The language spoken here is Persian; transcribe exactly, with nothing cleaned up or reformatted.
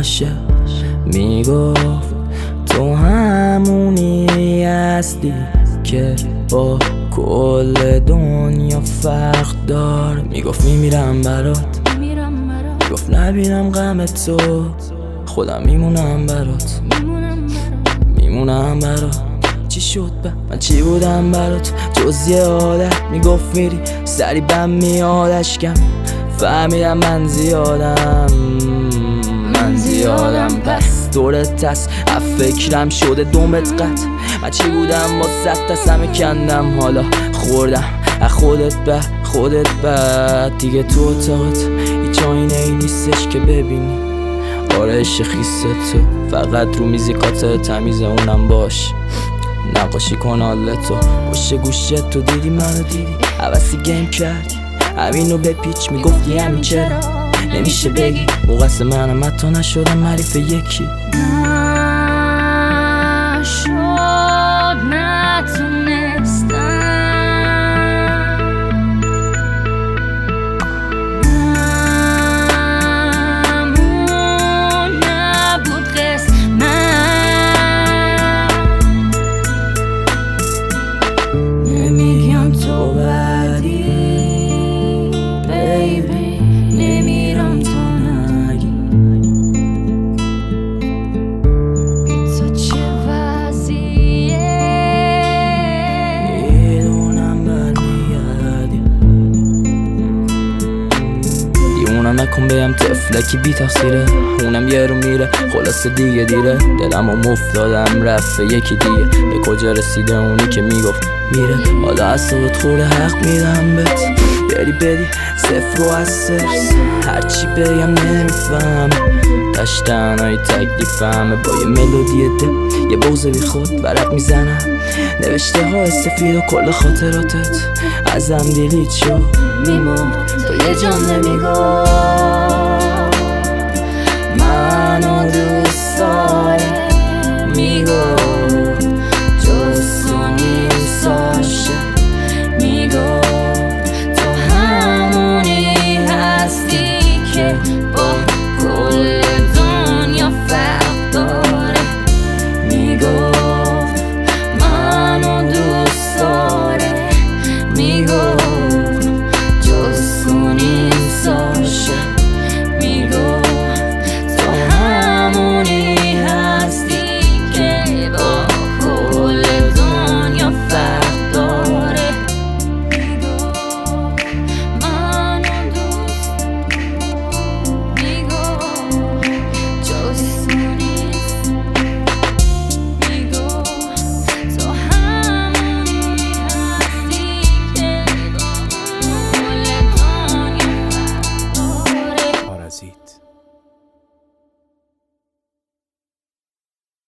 عاشق میگفت تو همونی هستی که با کل دنیا فرق دار. میگفت میمیرم برات، میگفت نبینم غم تو، خودم میمونم برات، میمونم برات. چی شد به من چی بودم برات جز یه عادت؟ میگفت میری سری بم میاد اشکم، فهمیدم من زیادم من زیادم پس دورت هست فکرم شده دومت قط. من چی بودم با ست دستم کندم، حالا خوردم از خودت به خودت بد. دیگه تو اتاقت هیچ آینه ای نیستش که ببینی آرایش خیست تو، فقط رو میزیکات تمیز اونم باش نقاشی کن حالتو. پشت گوشت تو دیدی منو دیدی عوضی گیم کردی همینو بپیچ، میگفتی همین چرا نمیشه بگی موقعست منم حتی نشدم حریف یکی. نشد نتونستم همون نبود قسمت. نمیگم تو بدی بیبی، نمیرم تو نگی بی تو چه وضعیه. میدونم برمیگردی، دیوونم نکن بیم تفلکی بی تقصیره، اونم یه رو میره خلاصه دیگه دیره. دلم و مفتادم رفت یکی دیگه، به کجا رسیده اونی که میگفت میره. حالا اصابت خورده حق میدم بهت، بری بدی صفر و از سرس هرچی بگم نمیفهم، تشتنهای تکلیفمه با یه ملودی دل یه بغض بی خود برق میزنم. نوشته های سفید و کل خاطراتت ازم دیلیت شد، میمون تو یه جان نمیگفت من